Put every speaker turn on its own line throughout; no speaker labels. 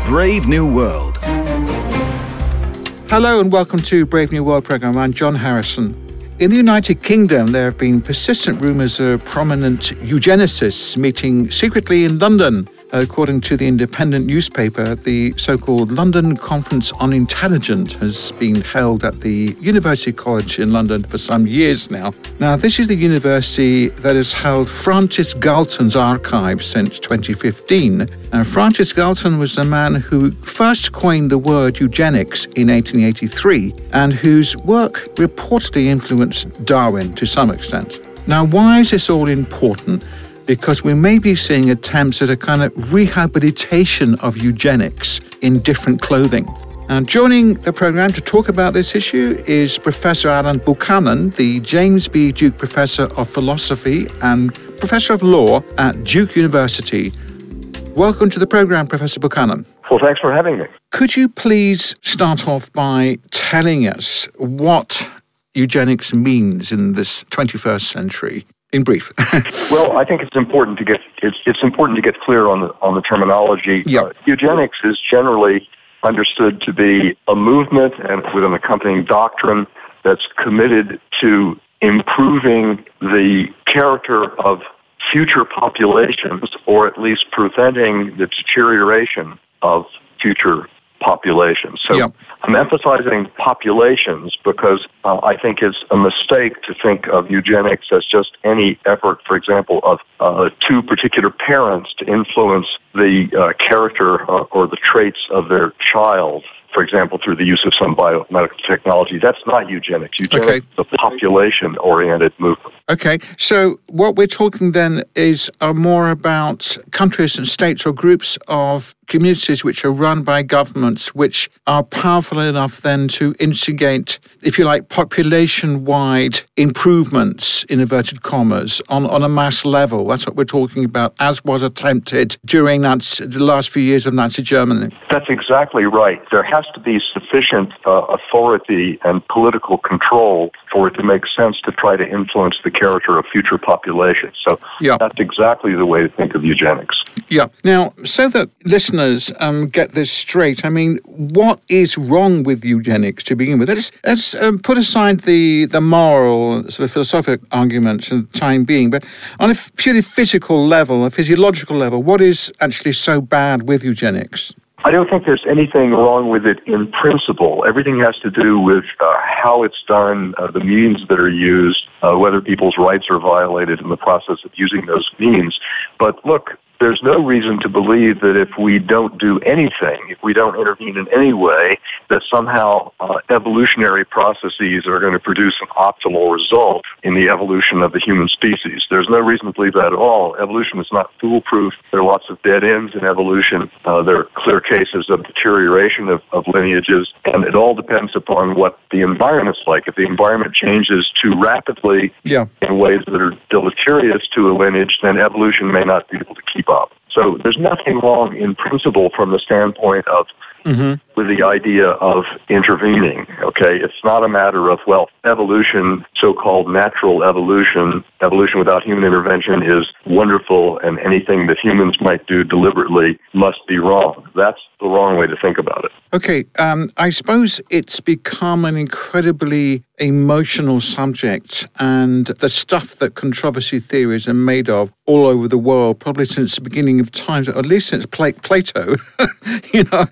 Brave New World.
Hello and welcome to Brave New World programme. I'm John Harrison. In the United Kingdom, there have been persistent rumours of prominent eugenicists meeting secretly in London. According to the Independent newspaper, the so-called London Conference on Intelligence has been held at the University College in London for some years now. Now, this is the university that has held Francis Galton's archive since 2015. Francis Galton was the man who first coined the word eugenics in 1883 and whose work reportedly influenced Darwin to some extent. Now, why is this all important? Because we may be seeing attempts at a kind of rehabilitation of eugenics in different clothing. And joining the programme to talk about this issue is Professor Alan Buchanan, the James B. Duke Professor of Philosophy and Professor of Law at Duke University. Welcome to the programme, Professor Buchanan.
Well, thanks for having me.
Could you please start off by telling us what eugenics means in this 21st century? In brief.
Well, I think it's important to get clear on the terminology.
Yep.
Eugenics is generally understood to be a movement and with an accompanying doctrine that's committed to improving the character of future populations, or at least preventing the deterioration of future populations. So
Yep.
I'm emphasizing populations because I think it's a mistake to think of eugenics as just any effort, for example, of two particular parents to influence the character or the traits of their child, for example, through the use of some biomedical technology. That's not eugenics. Eugenics is a population-oriented movement.
Okay, so what we're talking then is more about countries and states or groups of communities which are run by governments which are powerful enough then to instigate, if you like, population-wide improvements, in inverted commas, on a mass level. That's what we're talking about, as was attempted during the last few years of Nazi Germany.
That's exactly right. There has to be sufficient authority and political control for it to make sense to try to influence the character of future populations. So That's exactly the way to think of eugenics.
Yeah. Now, so that listeners get this straight, I mean, what is wrong with eugenics to begin with? Let's put aside the moral, sort of philosophical arguments for the time being, but on a purely physical level, a physiological level, what is actually so bad with eugenics?
I don't think there's anything wrong with it in principle. Everything has to do with how it's done, the means that are used, whether people's rights are violated in the process of using those means. But look, there's no reason to believe that if we don't do anything, if we don't intervene in any way, that somehow evolutionary processes are going to produce an optimal result in the evolution of the human species. There's no reason to believe that at all. Evolution is not foolproof. There are lots of dead ends in evolution. There are clear cases of deterioration of lineages, and it all depends upon what the environment's like. If the environment changes too rapidly in ways that are deleterious to a lineage, then evolution may not be able to keep up. So there's nothing wrong in principle from the standpoint of with the idea of intervening, okay? It's not a matter of, well, evolution, so-called natural evolution without human intervention is wonderful, and anything that humans might do deliberately must be wrong. That's the wrong way to think about it.
Okay, I suppose it's become an incredibly emotional subject, and the stuff that controversy theories are made of all over the world, probably since the beginning of time, or at least since Plato, you know.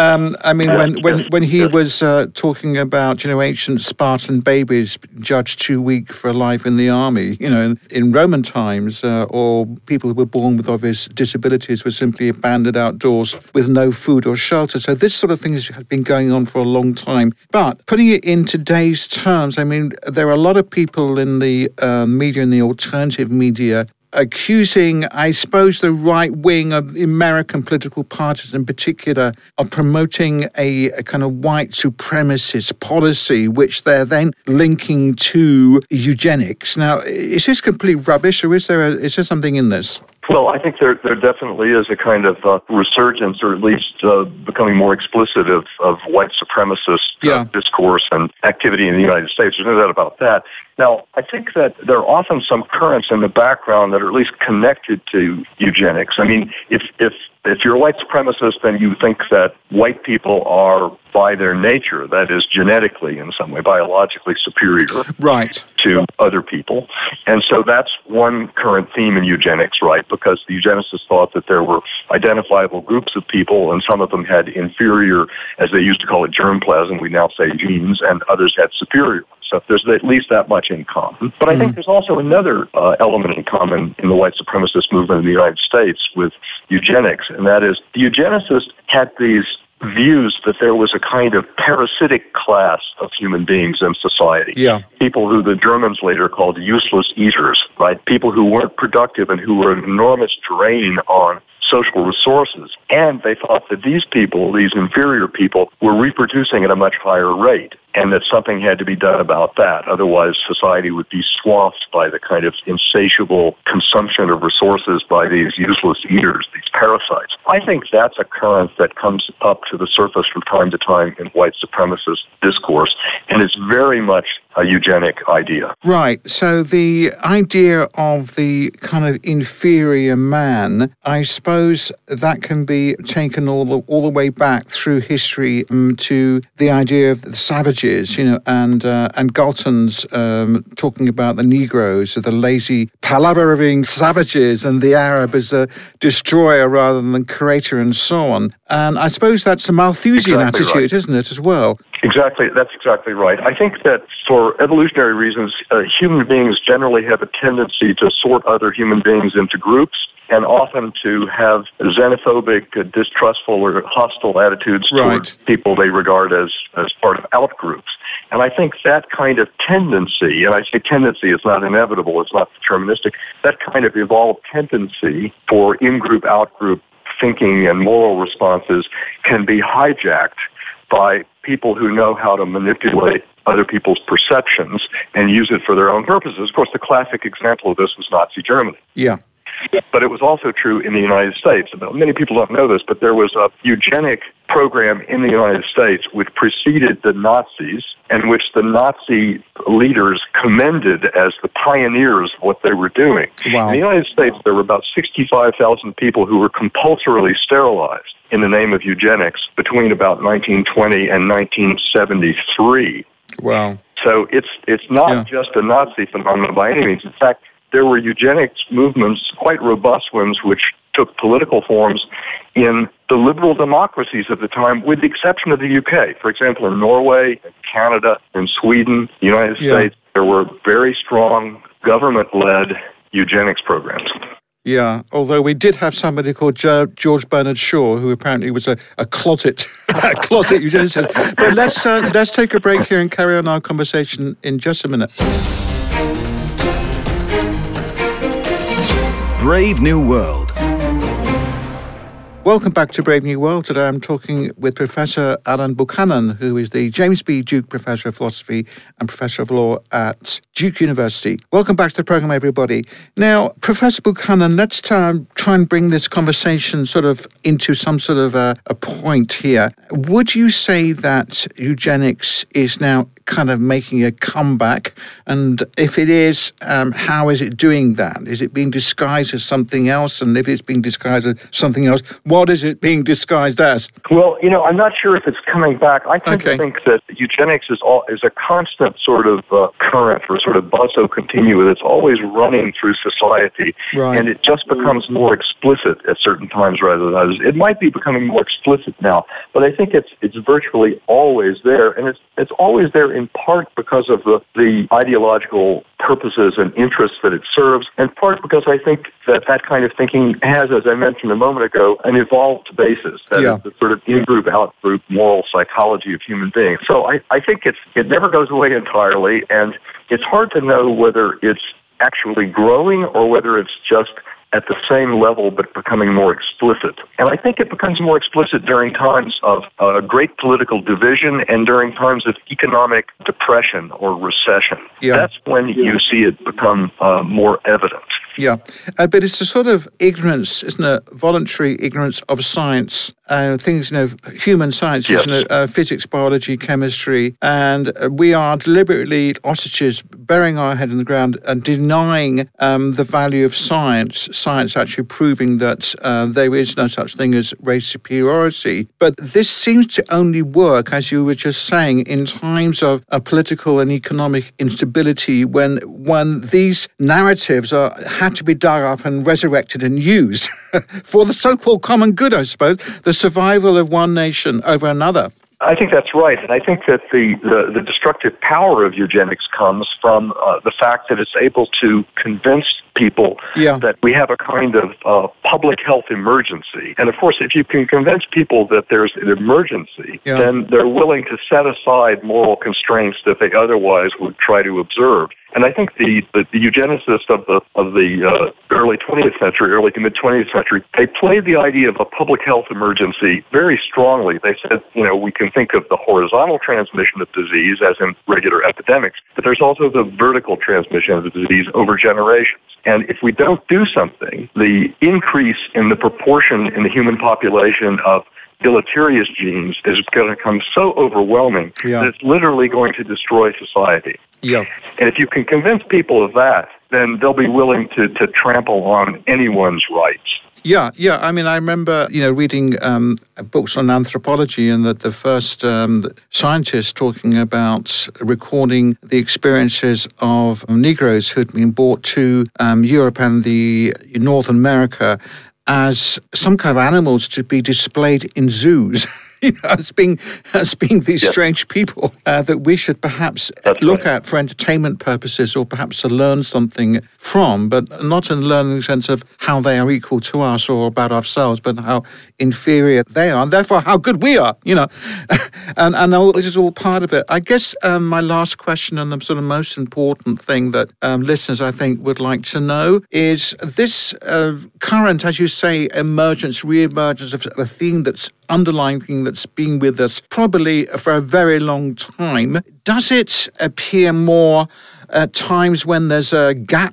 I mean, when he was talking about, ancient Spartan babies judged too weak for life in the army, in Roman times, or people who were born with obvious disabilities were simply abandoned outdoors with no food or shelter. So this sort of thing has been going on for a long time. But putting it in today's terms, I mean, there are a lot of people in the media, in the alternative media, accusing, I suppose, the right wing of the American political parties in particular of promoting a kind of white supremacist policy, which they're then linking to eugenics. Now, is this complete rubbish, or is there something in this?
Well, I think there definitely is a kind of resurgence, or at least becoming more explicit of white supremacist discourse and activity in the United States. There's no doubt about that. Now, I think that there are often some currents in the background that are at least connected to eugenics. I mean, if you're a white supremacist, then you think that white people are, by their nature, that is genetically in some way, biologically superior to other people. And so that's one current theme in eugenics, right? Because the eugenicists thought that there were identifiable groups of people, and some of them had inferior, as they used to call it, germplasm, we now say genes, and others had superior. So there's at least that much in common. But I think there's also another element in common in the white supremacist movement in the United States with eugenics, and that is the eugenicists had these views that there was a kind of parasitic class of human beings in society.
Yeah.
People who the Germans later called useless eaters, right? People who weren't productive and who were an enormous drain on social resources. And they thought that these people, these inferior people, were reproducing at a much higher rate, and that something had to be done about that. Otherwise, society would be swamped by the kind of insatiable consumption of resources by these useless eaters, these parasites. I think that's a current that comes up to the surface from time to time in white supremacist discourse, and it's very much a eugenic idea.
Right. So the idea of the kind of inferior man, I suppose that can be taken all the way back through history to the idea of the savages, and Galton's talking about the Negroes, the lazy, palavering savages, and the Arab as a destroyer rather than creator, and so on. And I suppose that's a Malthusian attitude, isn't it, as well?
Exactly. That's exactly right. I think that for evolutionary reasons, human beings generally have a tendency to sort other human beings into groups, and often to have xenophobic, distrustful, or hostile attitudes toward people they regard as part of out-groups. And I think that kind of tendency, and I say tendency, it's not inevitable, it's not deterministic, that kind of evolved tendency for in-group, out-group thinking and moral responses can be hijacked by people who know how to manipulate other people's perceptions and use it for their own purposes. Of course, the classic example of this was Nazi Germany.
Yeah.
But it was also true in the United States. Many people don't know this, but there was a eugenic program in the United States which preceded the Nazis, and which the Nazi leaders commended as the pioneers of what they were doing.
Wow.
In the United States, there were about 65,000 people who were compulsorily sterilized in the name of eugenics between about 1920 and 1973.
Wow.
So it's not just a Nazi phenomenon by any means. In fact, there were eugenics movements, quite robust ones, which took political forms in the liberal democracies of the time, with the exception of the UK. For example, in Norway, in Canada, in Sweden, the United States, there were very strong government-led eugenics programs.
Yeah, although we did have somebody called George Bernard Shaw, who apparently was a closet eugenicist. But let's take a break here and carry on our conversation in just a minute.
Brave New World.
Welcome back to Brave New World. Today I'm talking with Professor Alan Buchanan, who is the James B. Duke Professor of Philosophy and Professor of Law at Duke University. Welcome back to the program, everybody. Now, Professor Buchanan, let's try and bring this conversation sort of into some sort of a point here. Would you say that eugenics is now kind of making a comeback? And if it is, how is it doing that? Is it being disguised as something else? And if it's being disguised as something else, what is it being disguised as?
Well, I'm not sure if it's coming back. I tend to think that eugenics is a constant sort of current, or sort of basso continuo that's always running through society, and it just becomes more explicit at certain times rather than others. It might be becoming more explicit now, but I think it's virtually always there, and it's always there in part because of the ideological purposes and interests that it serves, and part because I think that kind of thinking has, as I mentioned a moment ago, an evolved basis, that is the sort of in-group, out-group moral psychology of human beings. So I think it never goes away entirely, and it's hard to know whether it's actually growing or whether it's just at the same level but becoming more explicit. And I think it becomes more explicit during times of great political division and during times of economic depression or recession. That's when you see it become more evident.
Yeah, but it's a sort of ignorance, isn't it? Voluntary ignorance of science things, human sciences,
Yes.
Physics, biology, chemistry, and we are deliberately ostriches burying our head in the ground and denying the value of science actually proving that there is no such thing as race superiority. But this seems to only work, as you were just saying, in times of political and economic instability when these narratives had to be dug up and resurrected and used for the so-called common good, I suppose, the survival of one nation over another.
I think that's right, and I think that the destructive power of eugenics comes from the fact that it's able to convince people that we have a kind of public health emergency. And of course, if you can convince people that there's an emergency, then they're willing to set aside moral constraints that they otherwise would try to observe. And I think the eugenicists of the early 20th century, early to mid 20th century, they played the idea of a public health emergency very strongly. They said, we can think of the horizontal transmission of disease as in regular epidemics, but there's also the vertical transmission of the disease over generations. And if we don't do something, the increase in the proportion in the human population of deleterious genes is going to become so overwhelming that it's literally going to destroy society.
Yeah.
And if you can convince people of that, then they'll be willing to trample on anyone's rights.
Yeah. I mean, I remember, reading books on anthropology, and that the first scientists talking about recording the experiences of Negroes who had been brought to Europe and the North America as some kind of animals to be displayed in zoos. As being these strange people that we should perhaps look at for entertainment purposes, or perhaps to learn something from, but not in learning the sense of how they are equal to us or about ourselves, but how inferior they are, and therefore how good we are, and all, this is all part of it. I guess my last question, and the sort of most important thing that listeners, I think, would like to know is this current, as you say, re-emergence of a theme that's underlying thing that's been with us probably for a very long time. Does it appear more at times when there's a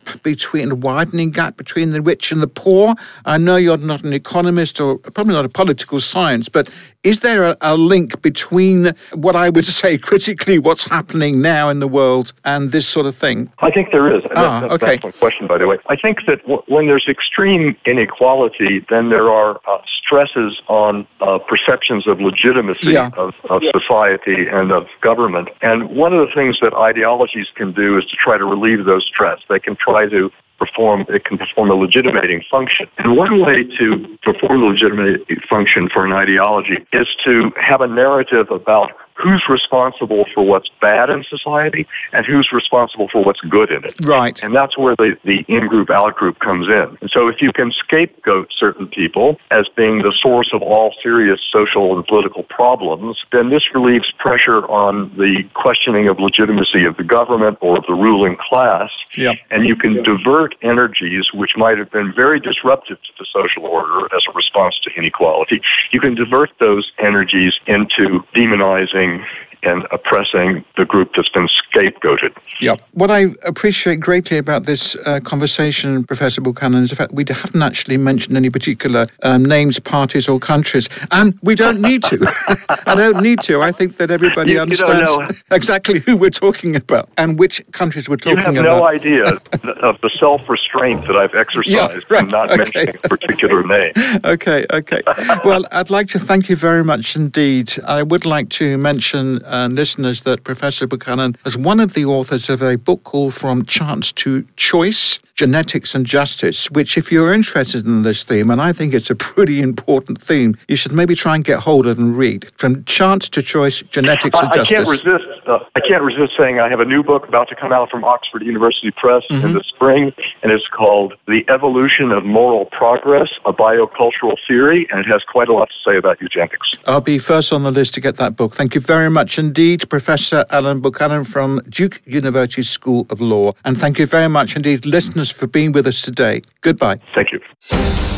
widening gap between the rich and the poor? I know you're not an economist or probably not a political science, but is there a link between what I would say critically what's happening now in the world and this sort of thing?
I think there is. That's an excellent question, by the way. I think that when there's extreme inequality, then there are stresses on perceptions of legitimacy of society and of government. And one of the things that ideologies can do is to try to relieve those stress. They can try to perform a legitimating function. And one way to perform a legitimating function for an ideology is to have a narrative about who's responsible for what's bad in society and who's responsible for what's good in it.
Right.
And that's where the in-group, out-group comes in. And so if you can scapegoat certain people as being the source of all serious social and political problems, then this relieves pressure on the questioning of legitimacy of the government or of the ruling class.
Yep.
And you can divert energies which might have been very disruptive to the social order as a response to inequality. You can divert those energies into demonizing and oppressing the group that's been scapegoated.
Yeah. What I appreciate greatly about this conversation, Professor Buchanan, is the fact we haven't actually mentioned any particular names, parties or countries. And we don't need to. I don't need to. I think that everybody understands exactly who we're talking about and which countries we're talking about.
You have no idea of the self-restraint that I've exercised in not mentioning a particular name.
Okay. Well, I'd like to thank you very much indeed. I would like to mention listeners that Professor Buchanan is one of the authors of a book called From Chance to Choice, Genetics and Justice, which if you're interested in this theme, and I think it's a pretty important theme, you should maybe try and get hold of and read. From Chance to Choice, Genetics and Justice.
I can't resist saying I have a new book about to come out from Oxford University Press in the spring, and it's called The Evolution of Moral Progress, a Biocultural Theory, and it has quite a lot to say about eugenics.
I'll be first on the list to get that book. Thank you very much indeed, Professor Alan Buchanan from Duke University School of Law. And thank you very much indeed, listeners, for being with us today. Goodbye.
Thank you.